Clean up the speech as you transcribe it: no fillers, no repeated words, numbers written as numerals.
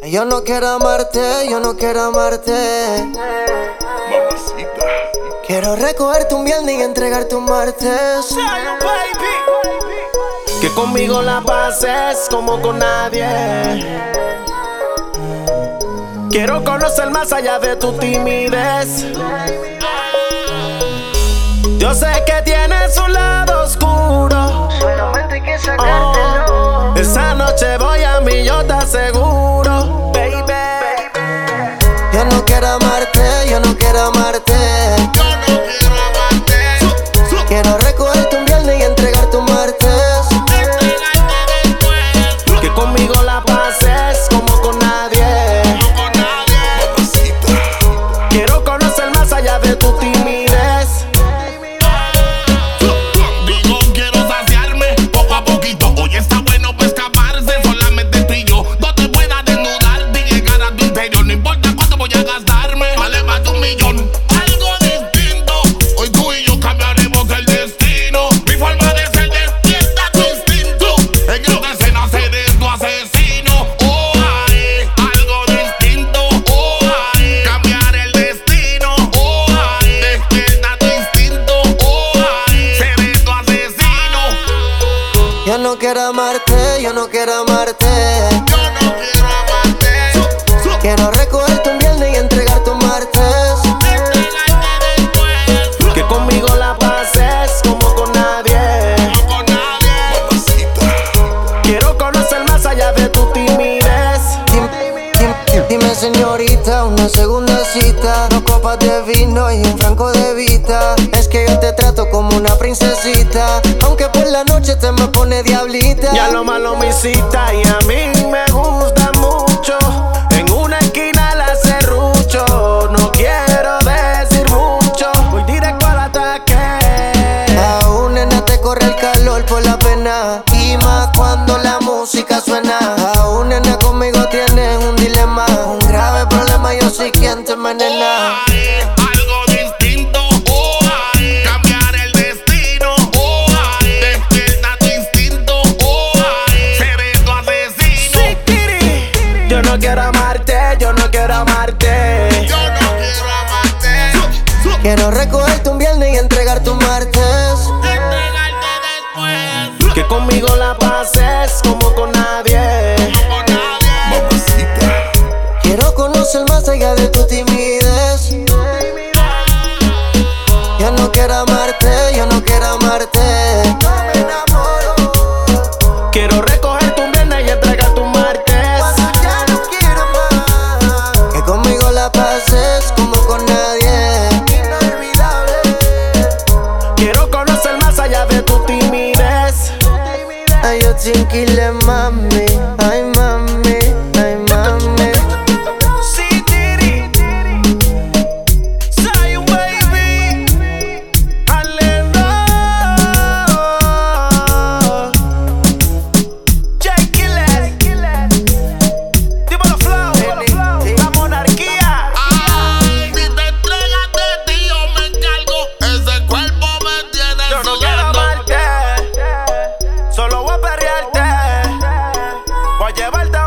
Yo no quiero amarte, yo no quiero amarte. Mamacita. Quiero recogerte un viernes y entregarte un martes. Que conmigo la pases como con nadie. Quiero conocer más allá de tu timidez. Yo sé que tienes un lado oscuro. Solamente hay que sacártelo. Esa noche voy a mí, yo te aseguro, baby. Yo no quiero amarte, yo no quiero amarte. Yo no quiero amarte. Quiero recogerte un viernes y entregarte un martes. Entregarte después. Que conmigo la pases como con nadie. No con nadie. Mamacita. Quiero conocer más allá de tu timidez. Digo, quiero saciarme poco a poquito. Hoy está bueno para escaparse, solamente tú y yo. No te puedas desnudar ni llegar a tu interior. No importa cuánto voy a gastarme, vale más de 1 millón. Algo distinto, hoy tú y yo cambiaremos el destino. Mi forma de ser despierta tu instinto. En esta escena seré tu asesino. Oh, ay, algo distinto. Oh, ay, cambiar el destino. Oh, ay, despierta tu instinto. Oh, ay, seré tu asesino. Yo no quiero amarte, yo no quiero amarte. Yo no quiero amarte. Quiero recogerte un viernes y entregarte un martes. Entregarte después. Que conmigo la pases como con nadie. No con nadie. Mamacita. Quiero conocer más allá de tu timidez. Dime señorita, una segunda cita. 2 copas de vino y un franco de vita. Es que yo te trato como una princesita, aunque por la noche te me pone diablita. Ya lo malo me cita y a mí me gusta mucho. En una esquina la serrucho. No quiero decir mucho, voy directo al ataque. Aún nena te corre el calor por la pena, y más cuando la música suena. Aún nena conmigo tienes un dilema, un grave problema, yo soy quien te envenena. Ay, algo distinto. Oh, ay, cambiar el destino. Oh, ay, despierta tu instinto. Oh, ay, seré tu asesino. Yo no quiero amarte, yo no quiero amarte. Yo no quiero amarte. Quiero recogerte un viernes y entregarte un martes. Entregarte después. Que conmigo la pases como con nadie. No con nadie. Mamacita. Quiero conocer más allá de tu timidez. Yo no quiero amarte, yo no quiero amarte. No me enamoro. Quiero recogerte un viernes y entregarte un martes. Cuando ya no quiero más. Que conmigo la pases como con nadie. Inolvidable. Quiero conocer más allá de tu timidez. Ay, yo chinquile, mami. Ay, mami. Ay, mami. Sí, tiri. Soy un baby. Alendo. J Killer. Dímelo flow. La monarquía. Ay, si te entregas de ti, yo me encargo. Ese cuerpo me tiene Yo no quiero sudando. amarte. Solo voy a perrearte. Voy a llevarte a